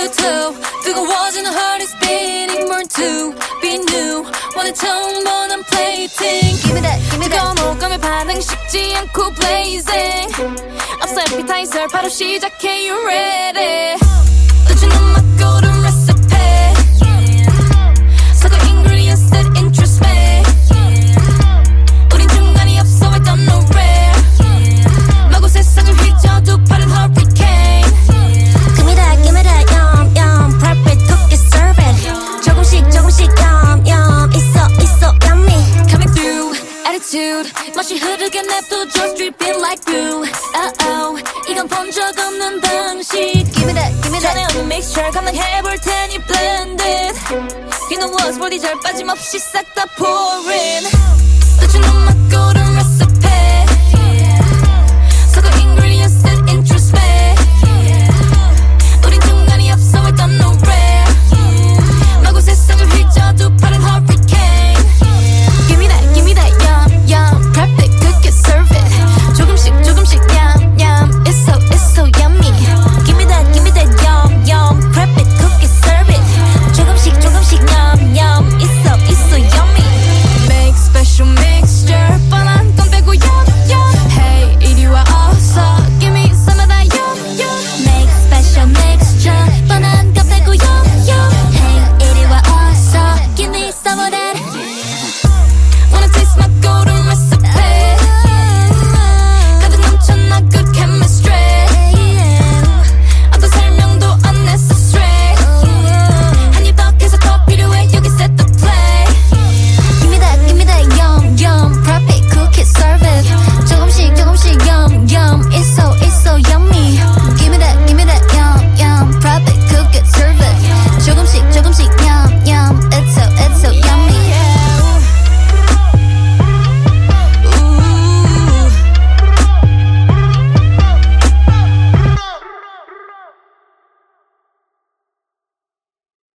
toe. 뜨거워진 heart is beating, born to be new. 원해 처음 보는 plating. Give me that, give me that. 뜨거운 호감에 반응 식지 않고 blazing. 없어 appetizer, 바로 시작해, you ready? 우주는 맛고른 recipe. 섞어 ingredients that interest me. 우린 중간이 없어, I don't know where. 마구 세상을 휘저도 빠른 hurricane. Give me that, yum, yum. Perfect cookie serving. 조금씩, 조금씩, yum, yum. 있어, yummy. Coming through, attitude. 맛이 흐르게 냅둬, just dripping like glue. Oh, 이건 본 적 없는 방식. Give me that, give me that. 전에 없는 mixture 감당해볼 테니 blended. You know what's body 잘 빠짐없이 싹 다 pouring.